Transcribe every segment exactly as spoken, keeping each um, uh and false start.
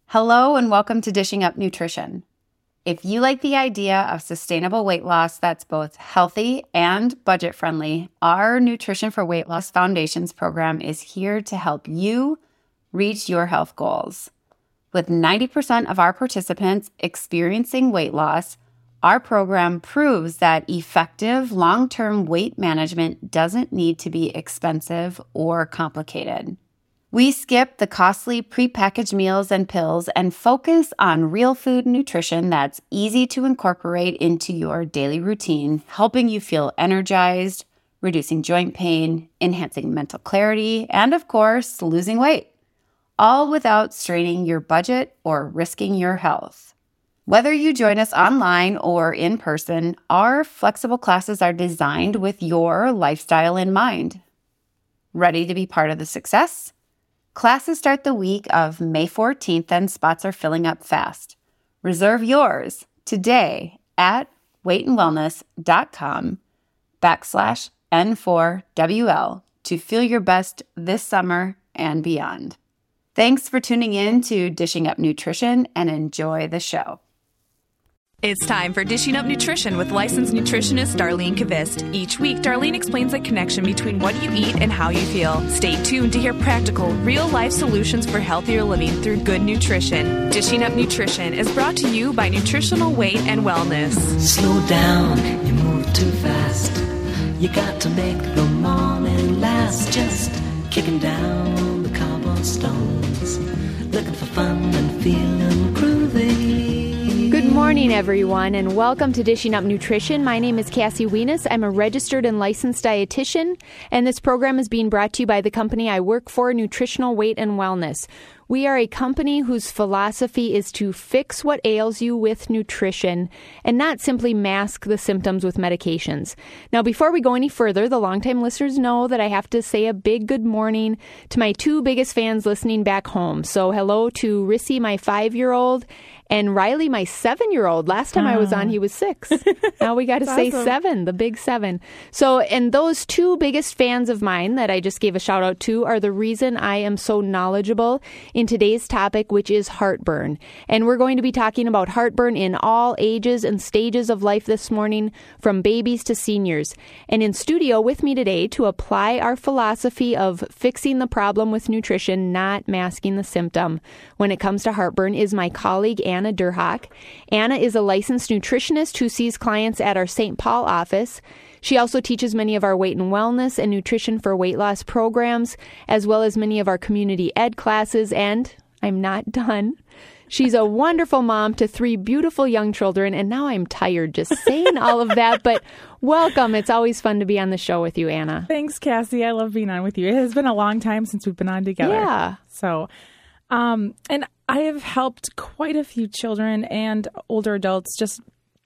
Hello and welcome to Dishing Up Nutrition. If you like the idea of sustainable weight loss that's both healthy and budget-friendly, our Nutrition for Weight Loss Foundations program is here to help you reach your health goals. With ninety percent of our participants experiencing weight loss, our program proves that effective long-term weight management doesn't need to be expensive or complicated. We skip the costly prepackaged meals and pills and focus on real food nutrition that's easy to incorporate into your daily routine, helping you feel energized, reducing joint pain, enhancing mental clarity, and of course, losing weight, all without straining your budget or risking your health. Whether you join us online or in person, our flexible classes are designed with your lifestyle in mind. Ready to be part of the success? Classes start the week of May fourteenth and spots are filling up fast. Reserve yours today at weightandwellness.com backslash N4WL to feel your best this summer and beyond. Thanks for tuning in to Dishing Up Nutrition and enjoy the show. It's time for Dishing Up Nutrition with licensed nutritionist Darlene Kvist. Each week, Darlene explains the connection between what you eat and how you feel. Stay tuned to hear practical, real-life solutions for healthier living through good nutrition. Dishing Up Nutrition is brought to you by Nutritional Weight and Wellness. Slow down, you move too fast. You got to make the morning last. Just kicking down the cobblestones, looking for fun and feeling groovy. Good morning, everyone, and welcome to Dishing Up Nutrition. My name is Cassie Wienis. I'm a registered and licensed dietitian, and this program is being brought to you by the company I work for, Nutritional Weight and Wellness. We are a company whose philosophy is to fix what ails you with nutrition and not simply mask the symptoms with medications. Now, before we go any further, the longtime listeners know that I have to say a big good morning to my two biggest fans listening back home. So hello to Rissy, my five-year-old, and Riley, my seven-year-old. Last time oh. I was on, he was six. Now we got to say awesome. seven, the big seven. So, and those two biggest fans of mine that I just gave a shout out to are the reason I am so knowledgeable in today's topic, which is heartburn. And we're going to be talking about heartburn in all ages and stages of life this morning, from babies to seniors. And in studio with me today to apply our philosophy of fixing the problem with nutrition, not masking the symptom when it comes to heartburn, is my colleague, Anna Durhak. Anna is a licensed nutritionist who sees clients at our Saint Paul office. She also teaches many of our weight and wellness and nutrition for weight loss programs, as well as many of our community ed classes. And I'm not done. She's a wonderful mom to three beautiful young children. And now I'm tired just saying all of that. But welcome. It's always fun to be on the show with you, Anna. Thanks, Cassie. I love being on with you. It has been a long time since we've been on together. Yeah. So, um, and I have helped quite a few children and older adults just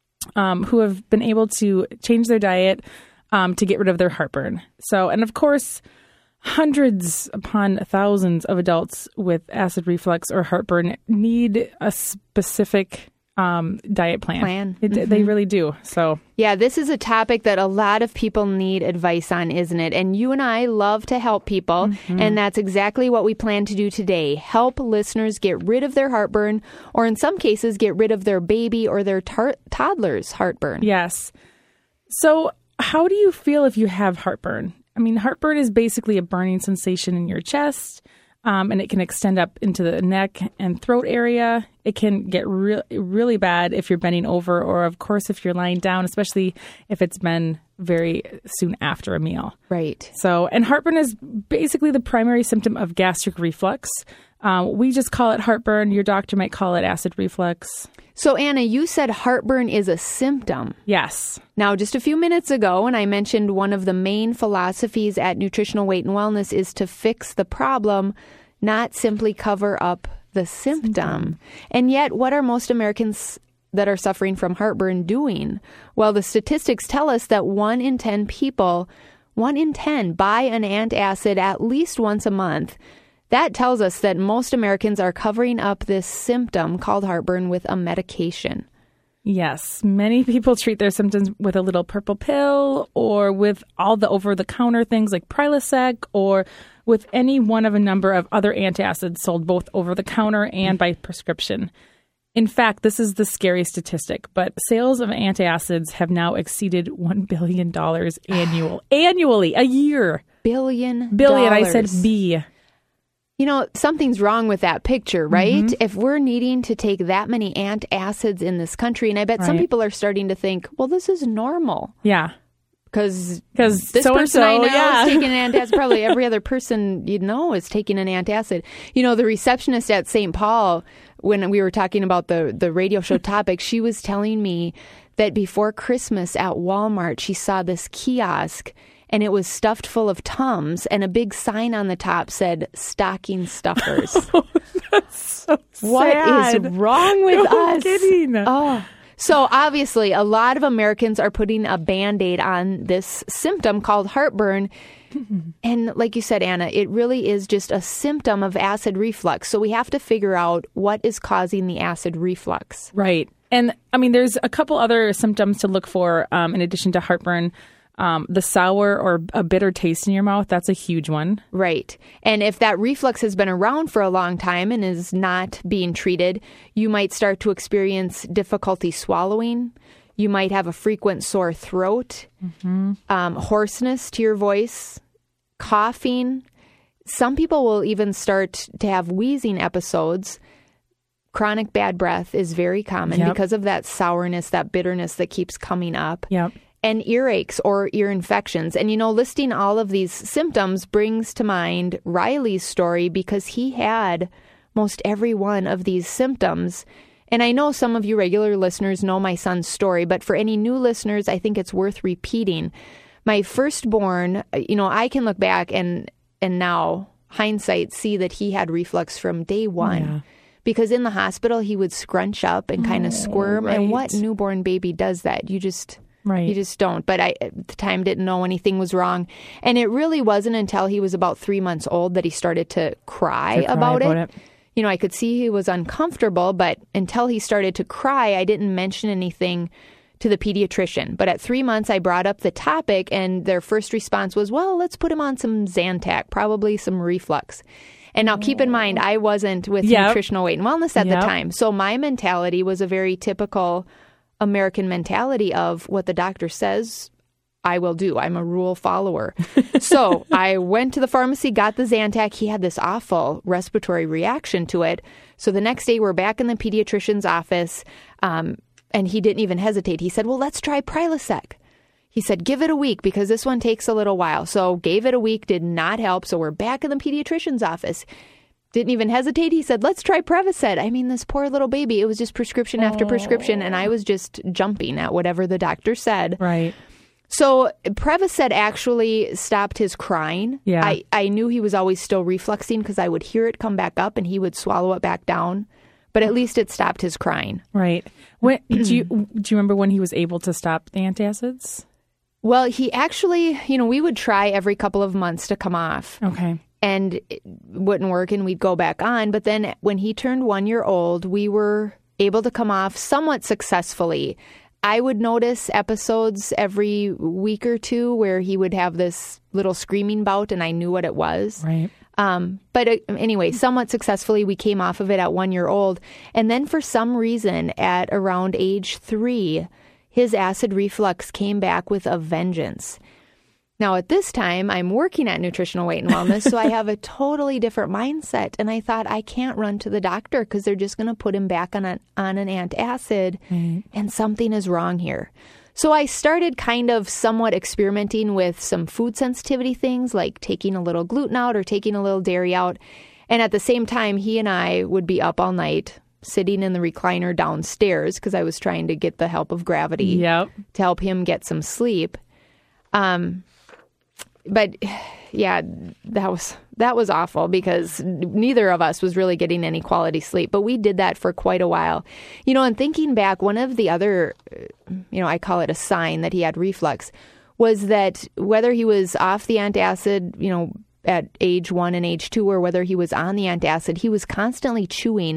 um, who have been able to change their diet um, to get rid of their heartburn. So, and of course, hundreds upon thousands of adults with acid reflux or heartburn need a specific um, diet plan. Plan. It, mm-hmm. They really do. So, yeah, this is a topic that a lot of people need advice on, isn't it? And you and I love to help people, mm-hmm. and that's exactly what we plan to do today. Help listeners get rid of their heartburn, or in some cases, get rid of their baby or their tar- toddler's heartburn. Yes. So, how do you feel if you have heartburn? I mean, heartburn is basically a burning sensation in your chest, um, and it can extend up into the neck and throat area. It can get re- really bad if you're bending over, or, of course, if you're lying down, especially if it's been very soon after a meal. Right. So, and heartburn is basically the primary symptom of gastric reflux. Um, we just call it heartburn. Your doctor might call it acid reflux. So, Anna, you said heartburn is a symptom. Yes. Now, just a few minutes ago, when I mentioned one of the main philosophies at Nutritional Weight and Wellness is to fix the problem, not simply cover up the symptom. symptom. And yet, what are most Americans that are suffering from heartburn doing? Well, the statistics tell us that one in ten people, one in ten, buy an antacid at least once a month. That tells us that most Americans are covering up this symptom called heartburn with a medication. Yes. Many people treat their symptoms with a little purple pill or with all the over-the-counter things like Prilosec or with any one of a number of other antacids sold both over-the-counter and by prescription. In fact, this is the scary statistic, but sales of antacids have now exceeded one billion dollars annual, annually, a year. Billion Billion, dollars. I said B. You know, something's wrong with that picture, right? Mm-hmm. If we're needing to take that many antacids in this country, and I bet some Right. people are starting to think, well, this is normal. Yeah. Because Because this person I know yeah. is taking an antacid. Probably every other person you know is taking an antacid. You know, the receptionist at Saint Paul, when we were talking about the, the radio show topic, she was telling me that before Christmas at Walmart, she saw this kiosk and it was stuffed full of Tums and a big sign on the top said stocking stuffers. That's so What sad. is wrong with No us? kidding. Oh. So obviously, a lot of Americans are putting a Band-Aid on this symptom called heartburn. And like you said, Anna, it really is just a symptom of acid reflux. So we have to figure out what is causing the acid reflux. Right. And I mean, there's a couple other symptoms to look for um, in addition to heartburn. Um, the sour or a bitter taste in your mouth, that's a huge one. Right. And if that reflux has been around for a long time and is not being treated, you might start to experience difficulty swallowing. You might have a frequent sore throat, mm-hmm. um, hoarseness to your voice, coughing. Some people will even start to have wheezing episodes. Chronic bad breath is very common Yep. because of that sourness, that bitterness that keeps coming up. Yep. And earaches or ear infections. And, you know, listing all of these symptoms brings to mind Riley's story because he had most every one of these symptoms. And I know some of you regular listeners know my son's story, but for any new listeners, I think it's worth repeating. My firstborn, you know, I can look back and and now, hindsight, see that he had reflux from day one. Yeah. Because in the hospital, he would scrunch up and kind of squirm. right. And what newborn baby does that? You just... Right. You just don't. But I, at the time, didn't know anything was wrong. And it really wasn't until he was about three months old that he started to cry, To cry about, about it. it. You know, I could see he was uncomfortable, but until he started to cry, I didn't mention anything to the pediatrician. But at three months, I brought up the topic, and their first response was, well, let's put him on some Zantac, probably some reflux. And now keep in mind, I wasn't with Yep. nutritional weight and wellness at Yep. the time. So my mentality was a very typical American mentality of what the doctor says, I will do. I'm a rule follower. So I went to the pharmacy, got the Zantac. He had this awful respiratory reaction to it. So the next day we're back in the pediatrician's office, um, and he didn't even hesitate. He said, well, let's try Prilosec. He said, give it a week because this one takes a little while. So gave it a week, did not help. So we're back in the pediatrician's office. Didn't even hesitate. He said, let's try Prevacid. I mean, this poor little baby, it was just prescription after prescription. And I was just jumping at whatever the doctor said. Right. So Prevacid actually stopped his crying. Yeah. I, I knew he was always still refluxing because I would hear it come back up and he would swallow it back down. But at least it stopped his crying. Right. When, do you do you remember when he was able to stop the antacids? Well, he actually, you know, we would try every couple of months to come off. Okay. And it wouldn't work and we'd go back on. But then when he turned one year old, we were able to come off somewhat successfully. I would notice episodes every week or two where he would have this little screaming bout and I knew what it was. Right. Um, but uh, anyway, somewhat successfully, we came off of it at one year old. And then for some reason, at around age three, his acid reflux came back with a vengeance. Now, at this time, I'm working at Nutritional Weight and Wellness, so I have a totally different mindset. And I thought, I can't run to the doctor because they're just going to put him back on, a, on an antacid, Right. and something is wrong here. So I started kind of somewhat experimenting with some food sensitivity things, like taking a little gluten out or taking a little dairy out. And at the same time, he and I would be up all night, sitting in the recliner downstairs because I was trying to get the help of gravity Yep. to help him get some sleep. Um, but yeah, that was that was awful because neither of us was really getting any quality sleep. But we did that for quite a while, you know. And thinking back, one of the other, you know, I call it a sign that he had reflux, was that whether he was off the antacid, you know, at age one and age two, or whether he was on the antacid, he was constantly chewing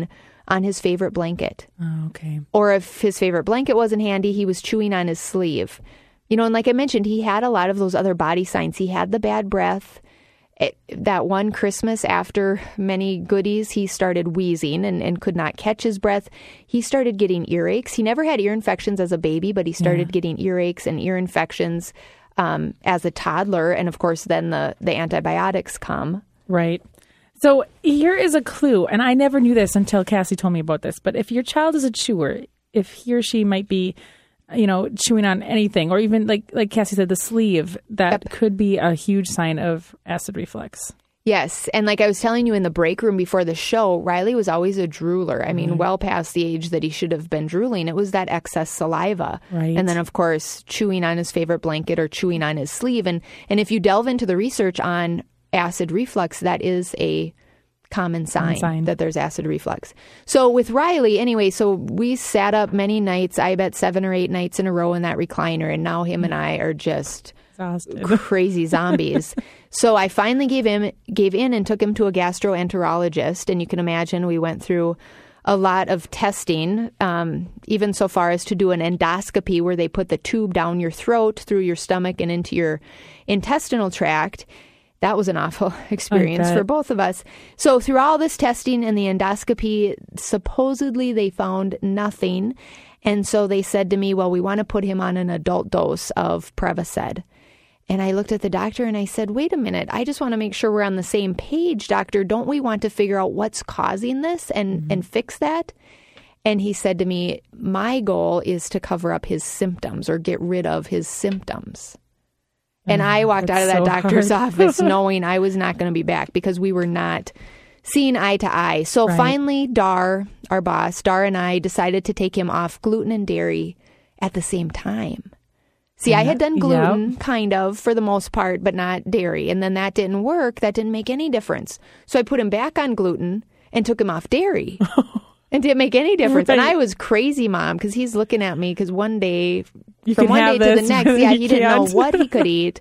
on his favorite blanket. Oh, okay. Or if his favorite blanket wasn't handy, he was chewing on his sleeve. You know, and like I mentioned, he had a lot of those other body signs. He had the bad breath. It, that one Christmas, after many goodies, he started wheezing and, and could not catch his breath. He started getting earaches. He never had ear infections as a baby, but he started yeah. getting earaches and ear infections um, as a toddler. And of course, then the, the antibiotics come. Right. So here is a clue, and I never knew this until Cassie told me about this, but if your child is a chewer, if he or she might be, you know, chewing on anything, or even like like Cassie said, the sleeve, that yep. could be a huge sign of acid reflux. Yes. And like I was telling you in the break room before the show, Riley was always a drooler. I mean, mm-hmm. well past the age that he should have been drooling. It was that excess saliva. Right. And then, of course, chewing on his favorite blanket or chewing on his sleeve. And, and if you delve into the research on acid reflux, that is a common sign, sign that there's acid reflux. So with Riley, anyway, so we sat up many nights, I bet seven or eight nights in a row in that recliner, and now him and I are just exhausted, crazy zombies. So I finally gave him gave in and took him to a gastroenterologist, and you can imagine we went through a lot of testing, um, even so far as to do an endoscopy where they put the tube down your throat, through your stomach, and into your intestinal tract. That was an awful experience for both of us. So through all this testing and the endoscopy, supposedly they found nothing. And so they said to me, well, we want to put him on an adult dose of Prevacid. And I looked at the doctor and I said, wait a minute, I just want to make sure we're on the same page, doctor. Don't we want to figure out what's causing this and, mm-hmm. and fix that? And he said to me, my goal is to cover up his symptoms or get rid of his symptoms. And oh, I walked out of that so doctor's hard. office knowing I was not going to be back because we were not seeing eye to eye. So right. finally, Dar, our boss, Dar and I decided to take him off gluten and dairy at the same time. See, yeah. I had done gluten, yep. kind of, for the most part, but not dairy. And then that didn't work. That didn't make any difference. So I put him back on gluten and took him off dairy. It didn't make any difference. And I was crazy, Mom, because he's looking at me because one day, you from one day this. to the next, yeah, he didn't know what he could eat.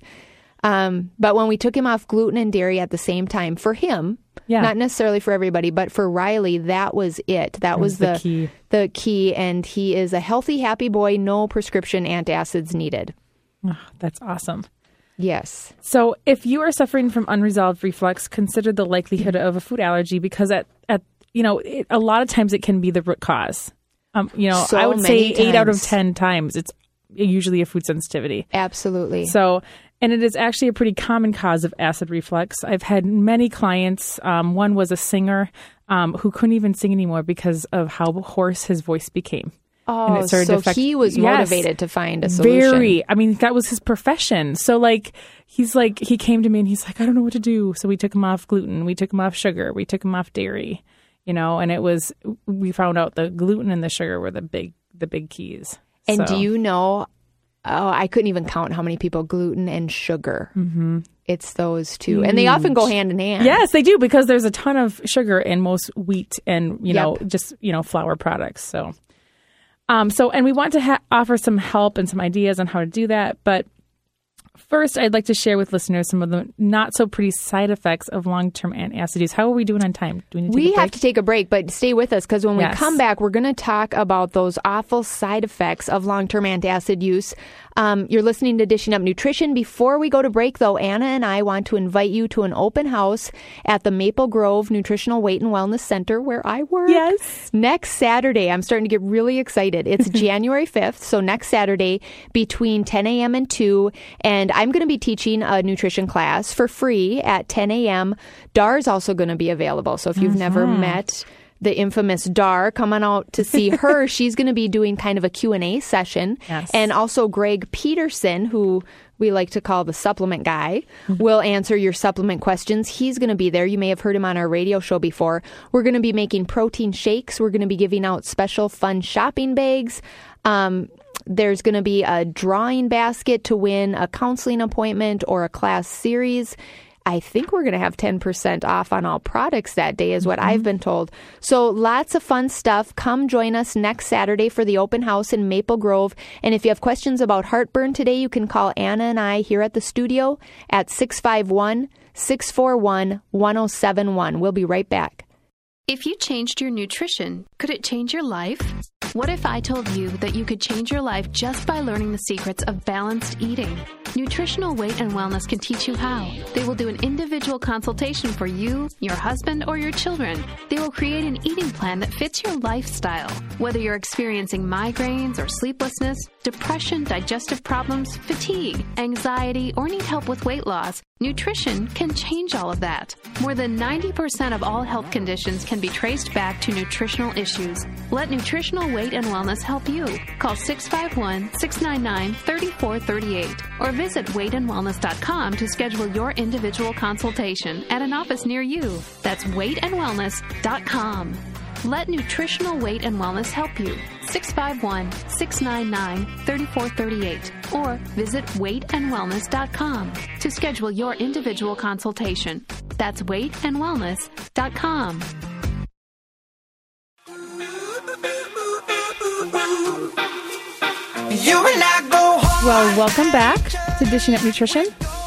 Um, but when we took him off gluten and dairy at the same time, for him, yeah. not necessarily for everybody, but for Riley, that was it. That, that was, was the, the key. The key. And he is a healthy, happy boy, no prescription antacids needed. Oh, that's awesome. Yes. So if you are suffering from unresolved reflux, consider the likelihood of a food allergy because at, at you know, it, a lot of times it can be the root cause. Um, you know, so I would say times. eight out of ten times it's usually a food sensitivity. Absolutely. So, and it is actually a pretty common cause of acid reflux. I've had many clients. Um, one was a singer um, who couldn't even sing anymore because of how hoarse his voice became. Oh, and it started so to affect, he was motivated yes, to find a solution. Very. I mean, that was his profession. So, like, he's like, he came to me and he's like, I don't know what to do. So we took him off gluten. We took him off sugar. We took him off dairy. You know, and it was, we found out the gluten and the sugar were the big, the big keys. And so. do you know, oh, I couldn't even count how many people, gluten and sugar. Mm-hmm. It's those two. Huge. And they often go hand in hand. Yes, they do, because there's a ton of sugar in most wheat and, you know, yep. just, you know, flour products. So, um, so, and we want to ha- offer some help and some ideas on how to do that. But first, I'd like to share with listeners some of the not so pretty side effects of long-term antacid use. How are we doing on time? Do we need to take we a break? have to take a break, but stay with us because when yes. we come back, we're going to talk about those awful side effects of long-term antacid use. Um, you're listening to Dishing Up Nutrition. Before we go to break, though, Anna and I want to invite you to an open house at the Maple Grove Nutritional Weight and Wellness Center where I work. Yes. Next Saturday. I'm starting to get really excited. It's January fifth, so next Saturday between ten a.m. and two. And I'm going to be teaching a nutrition class for free at ten a.m. Dar is also going to be available. So if you've mm-hmm. never met the infamous Dar, come on out to see her. She's going to be doing kind of a Q and A session. Yes. And also Greg Peterson, who we like to call the supplement guy, mm-hmm. will answer your supplement questions. He's going to be there. You may have heard him on our radio show before. We're going to be making protein shakes. We're going to be giving out special fun shopping bags. Um, there's going to be a drawing basket to win a counseling appointment or a class series. I think we're going to have ten percent off on all products that day is what mm-hmm. I've been told. So lots of fun stuff. Come join us next Saturday for the open house in Maple Grove. And if you have questions about heartburn today, you can call Anna and I here at the studio at six five one, six four one, one oh seven one. We'll be right back. If you changed your nutrition, could it change your life? What if I told you that you could change your life just by learning the secrets of balanced eating? Nutritional Weight and Wellness can teach you how. They will do an individual consultation for you, your husband, or your children. They will create an eating plan that fits your lifestyle. Whether you're experiencing migraines or sleeplessness, depression, digestive problems, fatigue, anxiety, or need help with weight loss, nutrition can change all of that. More than ninety percent of all health conditions can be traced back to nutritional issues. Let Nutritional Weight and Wellness help you. Call six five one, six nine nine, three four three eight or visit weight and wellness dot com to schedule your individual consultation at an office near you. That's weight and wellness dot com. Let Nutritional Weight and Wellness help you. six five one, six nine nine, three four three eight or visit weight and wellness dot com to schedule your individual consultation. That's weight and wellness dot com. Well, welcome back to Dishing Up Nutrition.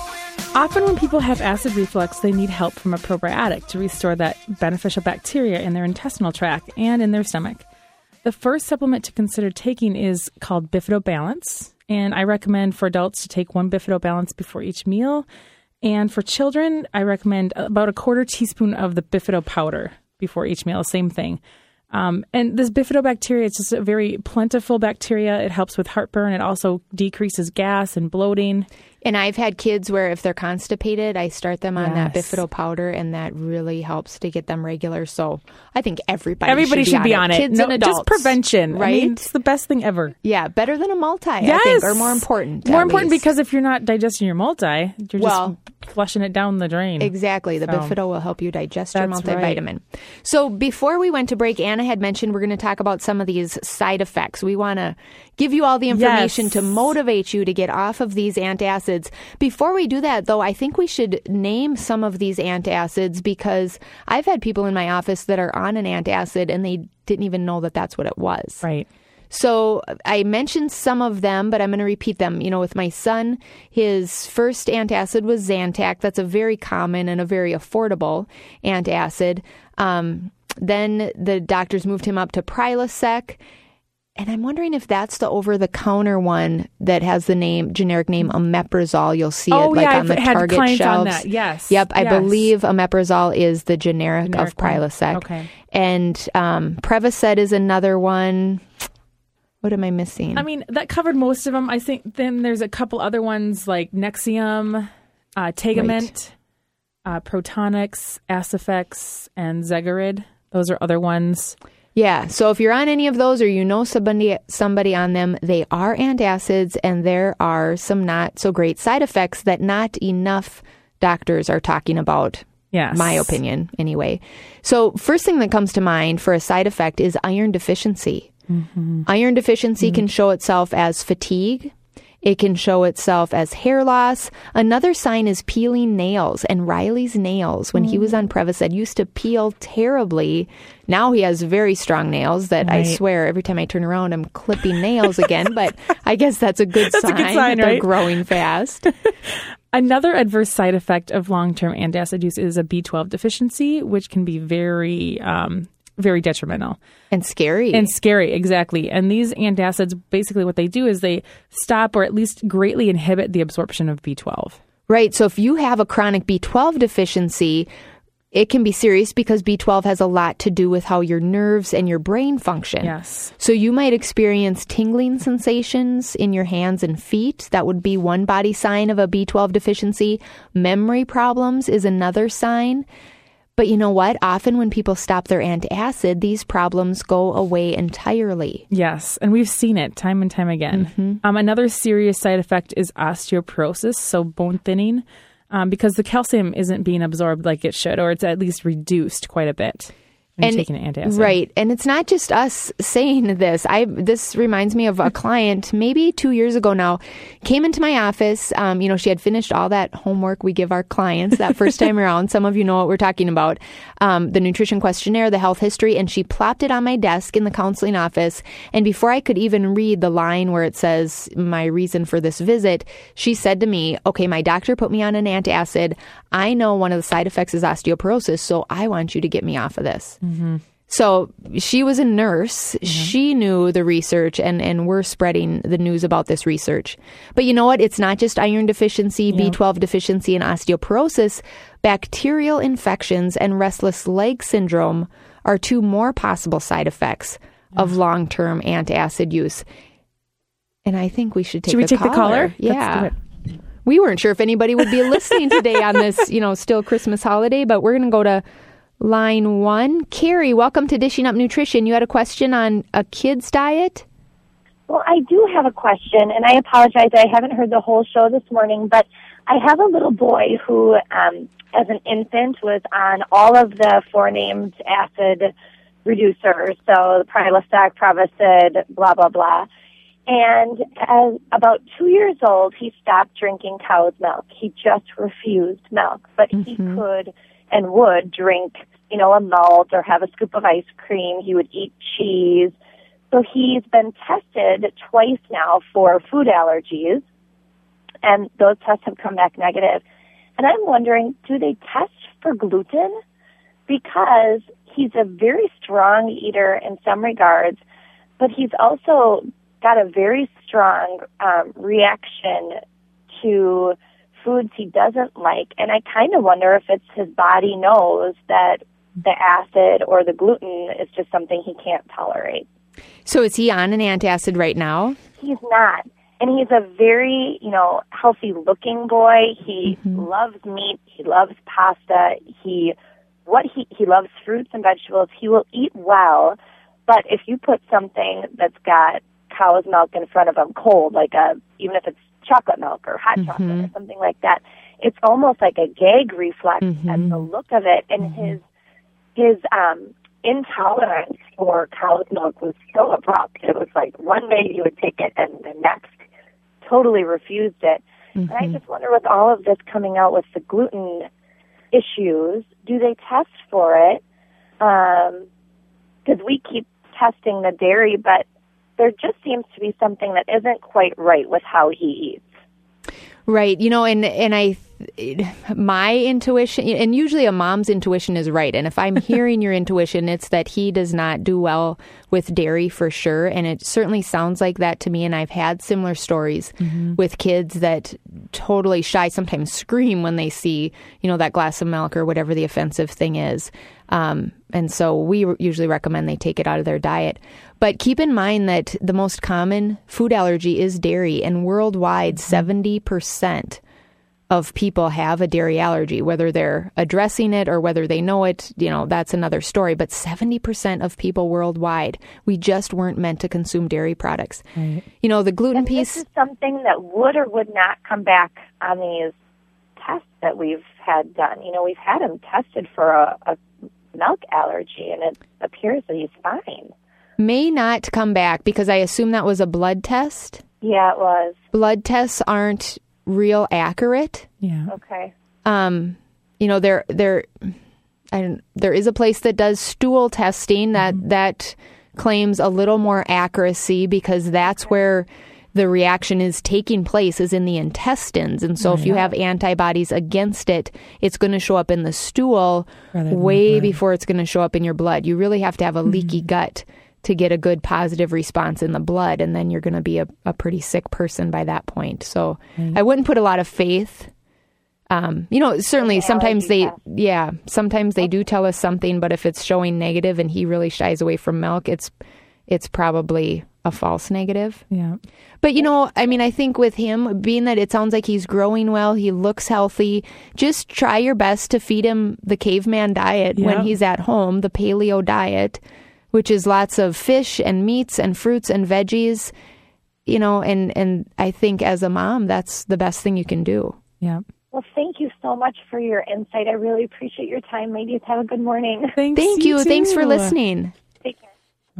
Often when people have acid reflux, they need help from a probiotic to restore that beneficial bacteria in their intestinal tract and in their stomach. The first supplement to consider taking is called Bifidobalance, and I recommend for adults to take one Bifidobalance before each meal. And for children, I recommend about a quarter teaspoon of the Bifido powder before each meal, same thing. Um, and this bifidobacteria, it's just a very plentiful bacteria. It helps with heartburn. It also decreases gas and bloating. And I've had kids where if they're constipated, I start them on Yes. that Bifido powder, and that really helps to get them regular. So I think everybody, Everybody should be on it. Kids No, and adults. just prevention. Right? I mean, it's the best thing ever. Yeah, better than a multi, Yes. I think, or more important. More at important least. because if you're not digesting your multi, you're Well, just flushing it down the drain. Exactly. The So, Bifido will help you digest your that's multivitamin. So before we went to break, Anna had mentioned we're going to talk about some of these side effects. We want to give you all the information Yes. to motivate you to get off of these antacids. Before we do that, though, I think we should name some of these antacids because I've had people in my office that are on an antacid and they didn't even know that that's what it was. Right. So I mentioned some of them, but I'm going to repeat them. You know, with my son, his first antacid was Zantac. That's a very common and a very affordable antacid. Um, then the doctors moved him up to Prilosec. And I'm wondering if that's the over-the-counter one that has the name, generic name Omeprazole. You'll see Oh, it like yeah, on the I've had Target clients on shelves. that. Yes. Yep, I Yes. believe Omeprazole is the generic, Generic of one. Prilosec. Okay. And um, Prevacid is another one. What am I missing? I mean, that covered most of them. I think then there's a couple other ones like Nexium, uh, Tegament, uh, Protonix, Acifex, and Zegerid. Those are other ones. Yeah, so if you're on any of those or you know somebody somebody on them, they are antacids, and there are some not so great side effects that not enough doctors are talking about. Yes. My opinion, anyway. So first thing that comes to mind for a side effect is iron deficiency. Mm-hmm. Iron deficiency mm-hmm. can show itself as fatigue. It can show itself as hair loss. Another sign is peeling nails. And Riley's nails, when mm. he was on Prevacid, used to peel terribly. Now he has very strong nails that right. I swear every time I turn around, I'm clipping nails again. But I guess that's a good that's sign, a good sign that they're right? growing fast. Another adverse side effect of long-term antacid use is a B twelve deficiency, which can be very... Um, very detrimental. And scary. And scary, exactly. And these antacids, basically what they do is they stop or at least greatly inhibit the absorption of B twelve. Right. So if you have a chronic B twelve deficiency, it can be serious because B twelve has a lot to do with how your nerves and your brain function. Yes. So you might experience tingling sensations in your hands and feet. That would be one body sign of a B twelve deficiency. Memory problems is another sign. But you know what? Often when people stop their antacid, these problems go away entirely. Yes, and we've seen it time and time again. Mm-hmm. Um, another serious side effect is osteoporosis, so bone thinning, um, because the calcium isn't being absorbed like it should, or it's at least reduced quite a bit. When and, you're taking an antacid. Right. And it's not just us saying this. I This reminds me of a client maybe two years ago now, came into my office. Um, you know, she had finished all that homework we give our clients that first time around. Some of you know what we're talking about. Um, the nutrition questionnaire, the health history, and she plopped it on my desk in the counseling office. And before I could even read the line where it says my reason for this visit, she said to me, okay, my doctor put me on an antacid. I know one of the side effects is osteoporosis, so I want you to get me off of this. Mm-hmm. So she was a nurse. Mm-hmm. She knew the research, and, and we're spreading the news about this research. But you know what? It's not just iron deficiency, yeah. B twelve deficiency, and osteoporosis. Bacterial infections and restless leg syndrome are two more possible side effects yeah. of long-term antacid use. And I think we should take, should we the, take caller. the caller. Yeah. Let's do it. We weren't sure if anybody would be listening today on this, you know, still Christmas holiday, but we're going to go to line one. Carrie, welcome to Dishing Up Nutrition. You had a question on a kid's diet? Well, I do have a question, and I apologize. I haven't heard the whole show this morning, but I have a little boy who, um, as an infant, was on all of the four-named acid reducers, so the Prilosec, Prevacid, blah, blah, blah. And as about two years old, he stopped drinking cow's milk. He just refused milk, but mm-hmm. he could and would drink, you know, a malt or have a scoop of ice cream. He would eat cheese. So he's been tested twice now for food allergies, and those tests have come back negative. And I'm wondering, do they test for gluten? Because he's a very strong eater in some regards, but he's also got a very strong um, reaction to foods he doesn't like, and I kind of wonder if it's his body knows that the acid or the gluten is just something he can't tolerate. So is he on an antacid right now? He's not, and he's a very, you know, healthy-looking boy. He mm-hmm. loves meat. He loves pasta. He what he he loves fruits and vegetables. He will eat well, but if you put something that's got cow's milk in front of him cold, like a even if it's chocolate milk or hot mm-hmm. chocolate or something like that, it's almost like a gag reflex mm-hmm. at the look of it. And mm-hmm. his his um, intolerance for cow's milk was so abrupt. It was like one day he would take it and the next totally refused it. Mm-hmm. And I just wonder, with all of this coming out with the gluten issues, do they test for it? Because um, we keep testing the dairy, but there just seems to be something that isn't quite right with how he eats. Right. You know, and, and I, my intuition, and usually a mom's intuition is right. And if I'm hearing your intuition, it's that he does not do well with dairy for sure. And it certainly sounds like that to me. And I've had similar stories mm-hmm. with kids that totally shy, sometimes scream when they see, you know, that glass of milk or whatever the offensive thing is. Um, and so we usually recommend they take it out of their diet. But keep in mind that the most common food allergy is dairy, and worldwide, seventy percent of people have a dairy allergy. Whether they're addressing it or whether they know it, you know, that's another story. But seventy percent of people worldwide, we just weren't meant to consume dairy products. Right. You know, the gluten and piece... This is something that would or would not come back on these tests that we've had done. You know, we've had him tested for a, a milk allergy, and it appears that he's fine. May not come back because I assume that was a blood test. Yeah, it was. Blood tests aren't real accurate. Yeah. Okay. Um, you know, there there, I don't, there is a place that does stool testing that mm-hmm. that claims a little more accuracy because that's where the reaction is taking place, is in the intestines. And so, oh, if you yeah. have antibodies against it, it's going to show up in the stool way before it's going to show up in your blood. You really have to have a mm-hmm. leaky gut to get a good positive response in the blood, and then you're going to be a, a pretty sick person by that point. So right. I wouldn't put a lot of faith. Um, you know, certainly sometimes they, yeah, sometimes they do tell us something, but if it's showing negative and he really shies away from milk, it's it's probably a false negative. Yeah. But, you know, I mean, I think with him, being that it sounds like he's growing well, he looks healthy, just try your best to feed him the caveman diet yeah. when he's at home, the paleo diet, which is lots of fish and meats and fruits and veggies, you know, and, and I think as a mom, that's the best thing you can do. Yeah. Well, thank you so much for your insight. I really appreciate your time. Ladies, have a good morning. Thanks, Thank you. you. Thanks for listening. Take care.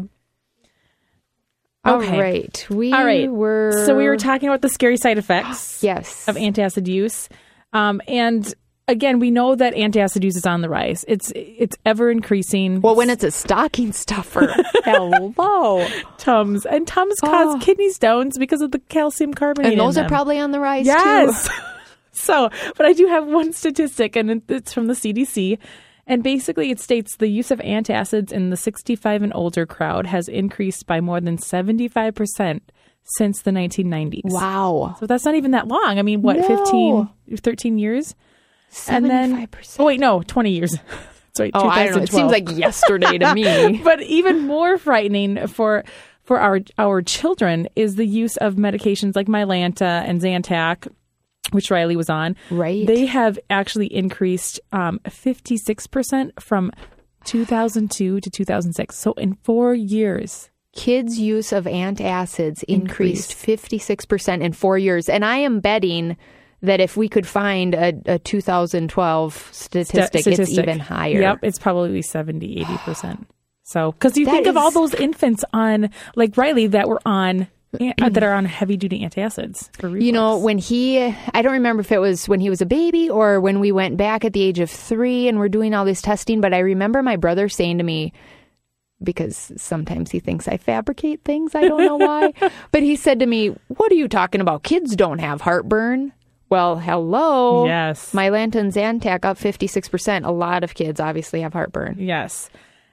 Okay. All right. We All right. were... So we were talking about the scary side effects yes. of antacid use. Um, and again, we know that antacid use is on the rise. It's it's ever increasing. Well, when it's a stocking stuffer. Hello. Tums. And Tums oh. cause kidney stones because of the calcium carbonate. And those in are them. probably on the rise, yes. too. So, but I do have one statistic, and it's from the C D C. And basically it states the use of antacids in the sixty-five and older crowd has increased by more than seventy-five percent since the nineteen nineties. Wow. So that's not even that long. I mean, what, No. fifteen, thirteen years? seventy-five percent. Oh, wait, no, twenty years. Sorry, Oh, I don't know. It seems like yesterday to me. But even more frightening for for our our children is the use of medications like Mylanta and Zantac, which Riley was on. Right. They have actually increased um, fifty-six percent from two thousand two to two thousand six. So in four years. Kids' use of antacids increased Increased. fifty-six percent in four years. And I am betting that if we could find a, a two thousand twelve statistic, Sta- it's even higher. Yep, it's probably seventy, eighty percent. So, because you That think of is- all those infants on, like Riley, that were on, uh, that are on heavy-duty antacids for reflux. You know, when he, I don't remember if it was when he was a baby or when we went back at the age of three and we're doing all this testing, but I remember my brother saying to me, because sometimes he thinks I fabricate things, I don't know why, but he said to me, "What are you talking about? Kids don't have heartburn." Well, hello. Yes. Mylanta and Zantac up fifty-six percent. A lot of kids obviously have heartburn. Yes.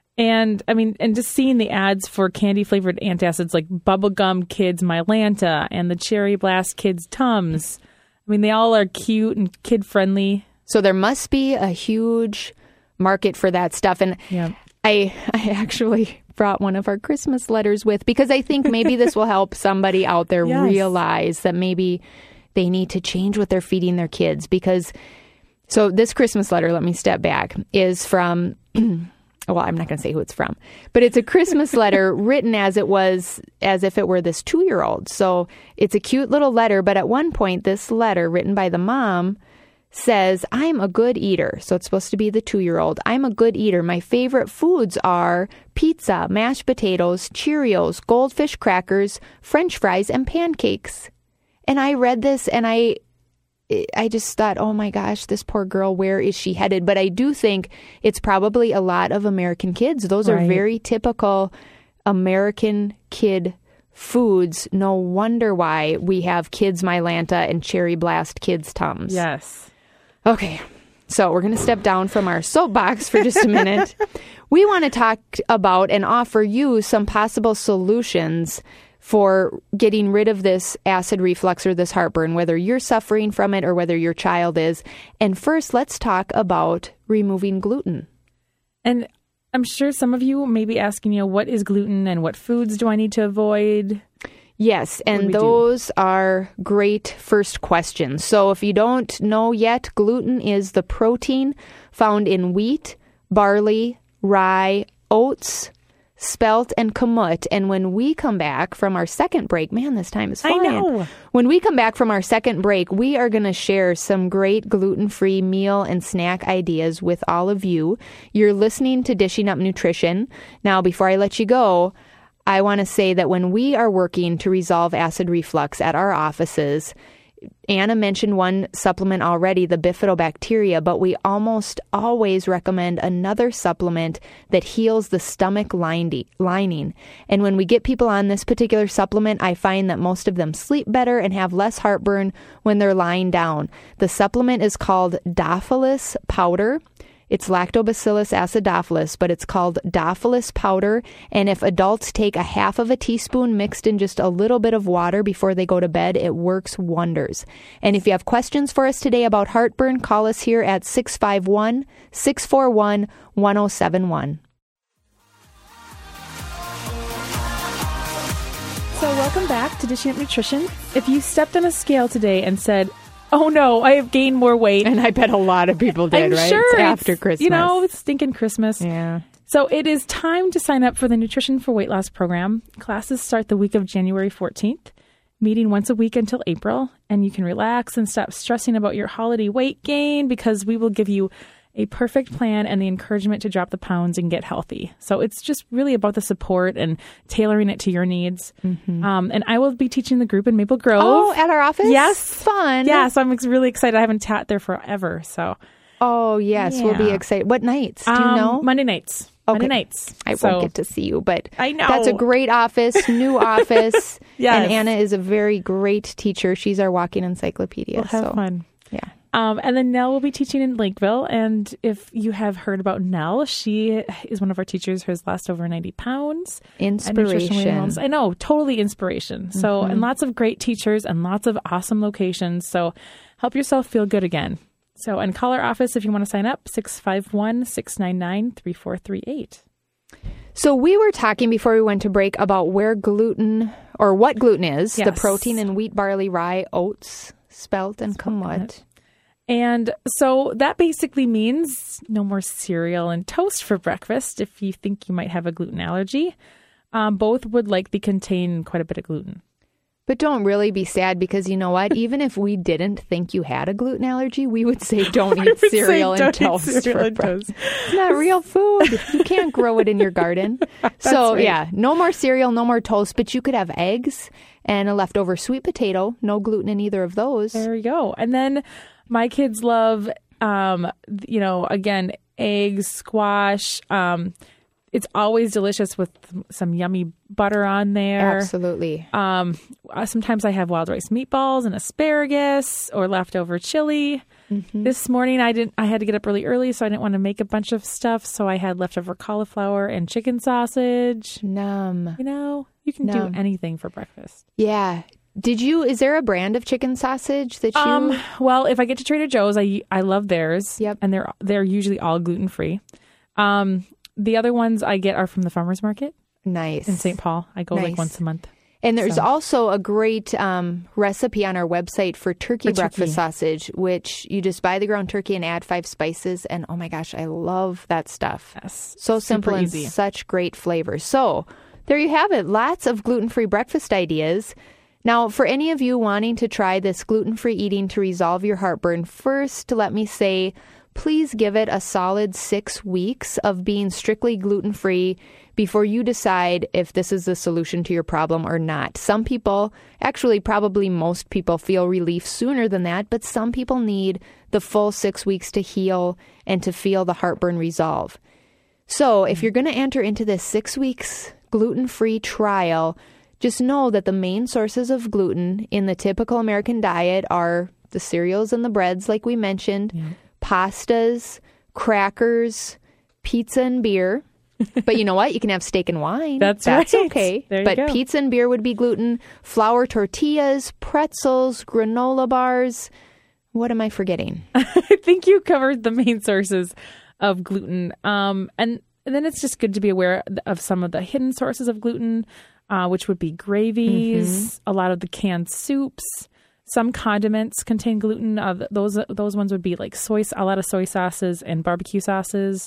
And I mean, and just seeing the ads for candy flavored antacids like Bubblegum Kids Mylanta and the Cherry Blast Kids Tums. I mean, they all are cute and kid friendly. So there must be a huge market for that stuff. And Yeah. I, I actually brought one of our Christmas letters with because I think maybe this will help somebody out there Yes. realize that maybe they need to change what they're feeding their kids. Because, so this Christmas letter, let me step back, is from, well, I'm not going to say who it's from, but it's a Christmas letter written as it was, as if it were this two-year-old. So it's a cute little letter, but at one point, this letter written by the mom says, "I'm a good eater." So it's supposed to be the two-year-old. "I'm a good eater. My favorite foods are pizza, mashed potatoes, Cheerios, goldfish crackers, French fries, and pancakes." And I read this and I I just thought, oh my gosh, this poor girl, where is she headed? But I do think it's probably a lot of American kids. Those are Right. very typical American kid foods. No wonder why we have Kids Mylanta and Cherry Blast Kids Tums. Yes. Okay, so we're going to step down from our soapbox for just a minute. We want to talk about and offer you some possible solutions for getting rid of this acid reflux or this heartburn, whether you're suffering from it or whether your child is. And first, let's talk about removing gluten. And I'm sure some of you may be asking, you know, what is gluten and what foods do I need to avoid? Yes, do and we do? those are great first questions. So if you don't know yet, gluten is the protein found in wheat, barley, rye, oats, spelt, and kamut. And when we come back from our second break, man, this time is I flying. know. When we come back from our second break, we are going to share some great gluten-free meal and snack ideas with all of you. You're listening to Dishing Up Nutrition. Now, before I let you go, I want to say that when we are working to resolve acid reflux at our offices, Anna mentioned one supplement already, the bifidobacteria, but we almost always recommend another supplement that heals the stomach lining. And when we get people on this particular supplement, I find that most of them sleep better and have less heartburn when they're lying down. The supplement is called Dophilis powder. It's Lactobacillus acidophilus, but it's called Dophilis powder. And if adults take a half of a teaspoon mixed in just a little bit of water before they go to bed, it works wonders. And if you have questions for us today about heartburn, call us here at six five one, six four one, one oh seven one. So welcome back to Dishing Up Nutrition. If you stepped on a scale today and said, "Oh no, I have gained more weight," And I bet a lot of people did, I'm right? sure It's it's, after Christmas. You know, it's stinking Christmas. Yeah. So it is time to sign up for the Nutrition for Weight Loss program. Classes start the week of January fourteenth, meeting once a week until April. And you can relax and stop stressing about your holiday weight gain because we will give you a perfect plan and the encouragement to drop the pounds and get healthy. So it's just really about the support and tailoring it to your needs. Mm-hmm. Um, and I will be teaching the group in Maple Grove. Oh, at our office? Yes. Fun. Yeah, so I'm ex- really excited. I haven't taught there forever. So Oh, yes. We'll be Yeah. excited. What nights? Do you um, know? Monday nights. Okay. Monday nights. I So- won't get to see you, but I know. that's a great office, new office. Yes. And Anna is a very great teacher. She's our walking encyclopedia. We'll have so, fun. Yeah. Um, and then Nell will be teaching in Lakeville. And if you have heard about Nell, she is one of our teachers who's lost over ninety pounds. Inspiration. I know, totally inspiration. So, Mm-hmm. and lots of great teachers and lots of awesome locations. So help yourself feel good again. So, and call our office if you want to sign up, six five one, six nine nine, three four three eight. So we were talking before we went to break about where gluten, or what gluten is, Yes. the protein in wheat, barley, rye, oats, spelt, and kamut. And so that basically means no more cereal and toast for breakfast if you think you might have a gluten allergy. Um, both would likely contain quite a bit of gluten. But don't really be sad because you know what? Even if we didn't think you had a gluten allergy, we would say don't eat would cereal say and don't eat toast cereal for and breakfast. toast. It's not real food. You can't grow it in your garden. So right. yeah, no more cereal, no more toast, but you could have eggs and a leftover sweet potato. No gluten in either of those. There we go. And then my kids love, um, you know, again, eggs, squash. Um, it's always delicious with some yummy butter on there. Absolutely. Um, uh, sometimes I have wild rice meatballs and asparagus or leftover chili. Mm-hmm. This morning I didn't. I had to get up really early, so I didn't want to make a bunch of stuff. So I had leftover cauliflower and chicken sausage. Num. You know, you can Num. do anything for breakfast. Yeah. Did you, is there a brand of chicken sausage that you... Um, well, if I get to Trader Joe's, I I love theirs. Yep. And they're they're usually all gluten free. Um, the other ones I get are from the farmers market nice. in Saint Paul. I go Nice. like once a month. And there's So. also a great um, recipe on our website for turkey For breakfast turkey. sausage, which you just buy the ground turkey and add five spices. And oh my gosh, I love that stuff. Yes. So Super simple and easy. such great flavor. So there you have it. Lots of gluten-free breakfast ideas. Now, for any of you wanting to try this gluten-free eating to resolve your heartburn, first, let me say, please give it a solid six weeks of being strictly gluten-free before you decide if this is the solution to your problem or not. Some people, actually probably most people, feel relief sooner than that, but some people need the full six weeks to heal and to feel the heartburn resolve. So if you're going to enter into this six weeks gluten-free trial, just know that the main sources of gluten in the typical American diet are the cereals and the breads, like we mentioned, Yeah. pastas, crackers, pizza and beer. But you know what? You can have steak and wine. That's That's right. okay. There you but go. pizza and beer would be gluten. Flour tortillas, pretzels, granola bars. What am I forgetting? I think you covered the main sources of gluten. Um, and, and then it's just good to be aware of some of the hidden sources of gluten, uh, which would be gravies, a lot of the canned soups. Some condiments contain gluten. Uh, th- those those ones would be like soy, a lot of soy sauces and barbecue sauces,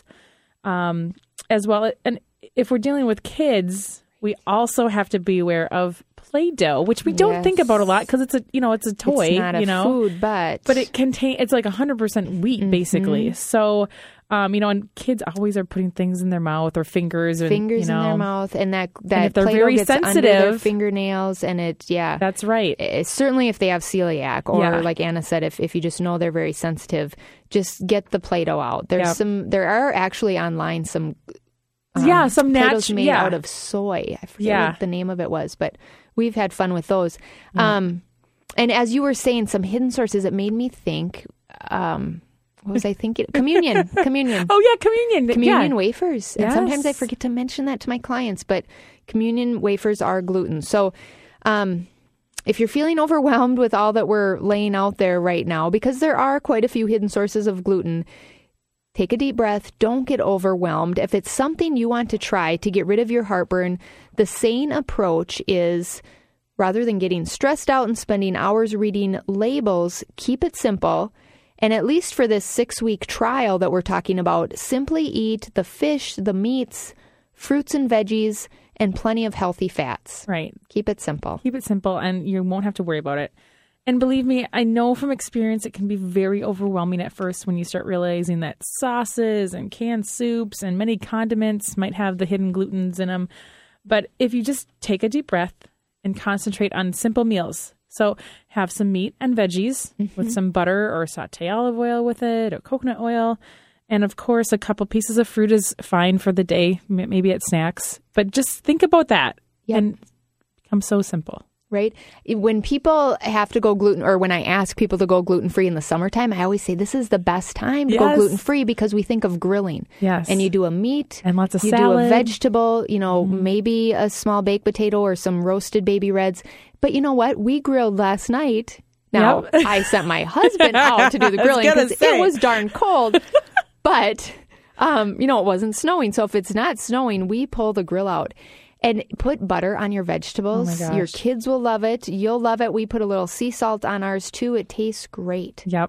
um, as well. And if we're dealing with kids, we also have to be aware of Play-Doh, which we don't Yes. think about a lot because it's a you know it's a toy, It's not a you know, food, but but it contain it's like one hundred percent wheat basically. So, um, you know, and kids always are putting things in their mouth or fingers and fingers you know, in their mouth, and that that if they're Play-Doh very gets under their sensitive- fingernails, and it yeah. That's right. Eh, certainly if they have celiac or Yeah. like Anna said, if, if you just know they're very sensitive, just get the Play-Doh out. There's Yep. some, there are actually online some, um, Yeah, some nat- Play-Dohs made yeah. out of soy. I forget Yeah. what the name of it was, but we've had fun with those. Um, and as you were saying, some hidden sources, it made me think, um, what was I thinking? Communion, communion. Oh yeah, communion. Communion yeah. wafers. And sometimes I Yes. forget to mention that to my clients, but communion wafers are gluten. So um, if you're feeling overwhelmed with all that we're laying out there right now, because there are quite a few hidden sources of gluten, take a deep breath. Don't get overwhelmed. If it's something you want to try to get rid of your heartburn, the sane approach is, rather than getting stressed out and spending hours reading labels, keep it simple. And at least for this six-week trial that we're talking about, simply eat the fish, the meats, fruits and veggies, and plenty of healthy fats. Right. Keep it simple. Keep it simple and you won't have to worry about it. And believe me, I know from experience it can be very overwhelming at first when you start realizing that sauces and canned soups and many condiments might have the hidden glutens in them. But if you just take a deep breath and concentrate on simple meals, so have some meat and veggies Mm-hmm. with some butter or saute olive oil with it or coconut oil. And of course, a couple pieces of fruit is fine for the day, m- maybe at snacks. But just think about that Yep. and become so simple. Right? When people have to go gluten, or when I ask people to go gluten-free in the summertime, I always say this is the best time to Yes. go gluten-free because we think of grilling. Yes. And you do a meat. And lots of you salad. do a vegetable, you know, mm-hmm. maybe a small baked potato or some roasted baby reds. But you know what? We grilled last night. Now, Yep. I sent my husband out to do the grilling because it was darn cold. But, um, you know, it wasn't snowing. So if it's not snowing, we pull the grill out. And put butter on your vegetables. Oh my gosh. Your kids will love it. You'll love it. We put a little sea salt on ours too. It tastes great. Yep.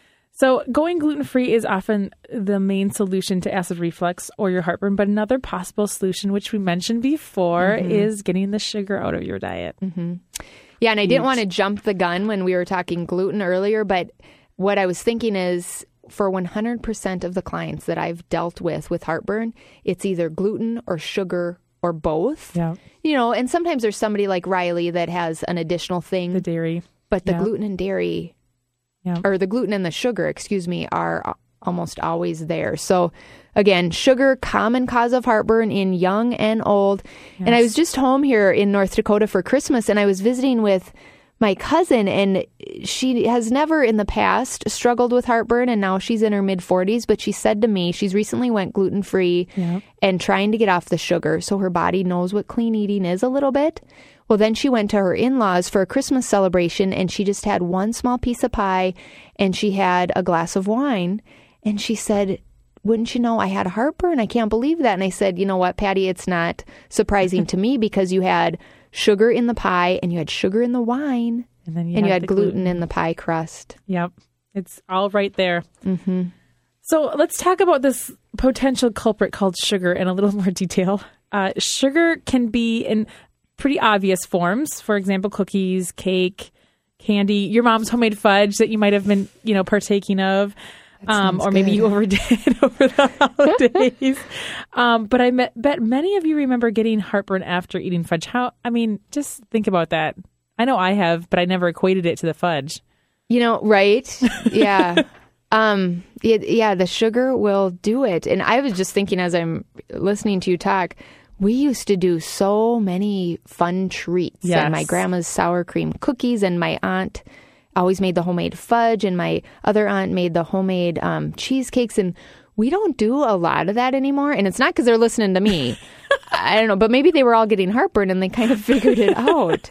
So going gluten-free is often the main solution to acid reflux or your heartburn, but another possible solution, which we mentioned before, mm-hmm. is getting the sugar out of your diet. Mm-hmm. Yeah, and I didn't want to jump the gun when we were talking gluten earlier, but what I was thinking is for one hundred percent of the clients that I've dealt with with heartburn, it's either gluten or sugar or both. Yeah. You know, and sometimes there's somebody like Riley that has an additional thing. The dairy. But the yeah. gluten and dairy, yeah. or the gluten and the sugar, excuse me, are almost always there. So again, sugar, common cause of heartburn in young and old. Yes. And I was just home here in North Dakota for Christmas, and I was visiting with my cousin, and she has never in the past struggled with heartburn, and now she's in her mid forties, but she said to me she's recently went gluten-free yeah. and trying to get off the sugar, so her body knows what clean eating is a little bit. Well, then she went to her in-laws for a Christmas celebration, and she just had one small piece of pie, and she had a glass of wine, and she said, wouldn't you know, I had heartburn. I can't believe that. And I said, you know what, Patty, it's not surprising to me because you had sugar in the pie and you had sugar in the wine and then you and had, you had gluten, gluten in the pie crust. Yep. It's all right there. Mm-hmm. So let's talk about this potential culprit called sugar in a little more detail. Uh, sugar can be in pretty obvious forms. For example, cookies, cake, candy, your mom's homemade fudge that you might have been, you know, partaking of. Um, or maybe good. you overdid over the holidays. um, but I met, bet many of you remember getting heartburn after eating fudge. How? I mean, just think about that. I know I have, but I never equated it to the fudge. You know, right? Yeah. um, it, yeah, the sugar will do it. And I was just thinking as I'm listening to you talk, we used to do so many fun treats. Yes. And my grandma's sour cream cookies, and my aunt always made the homemade fudge, and my other aunt made the homemade um, cheesecakes. And we don't do a lot of that anymore. And it's not because they're listening to me. I don't know, but maybe they were all getting heartburn and they kind of figured it out.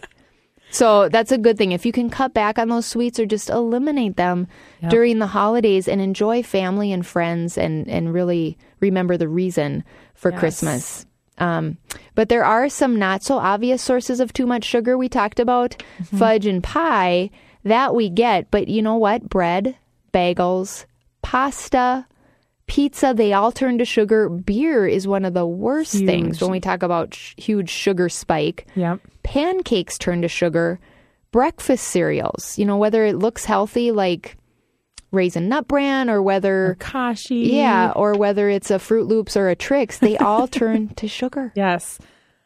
So that's a good thing. If you can cut back on those sweets or just eliminate them yep. during the holidays and enjoy family and friends and, and really remember the reason for yes. Christmas. Um, but there are some not so obvious sources of too much sugar. We talked about mm-hmm. fudge and pie. That we get, but you know what? Bread, bagels, pasta, pizza, they all turn to sugar. Beer is one of the worst huge. things when we talk about sh- huge sugar spike. Yep. Pancakes turn to sugar. Breakfast cereals, you know, whether it looks healthy like Raisin Nut Bran or whether... Or Kashi. Yeah, or whether it's a Fruit Loops or a Trix, they all turn to sugar. Yes.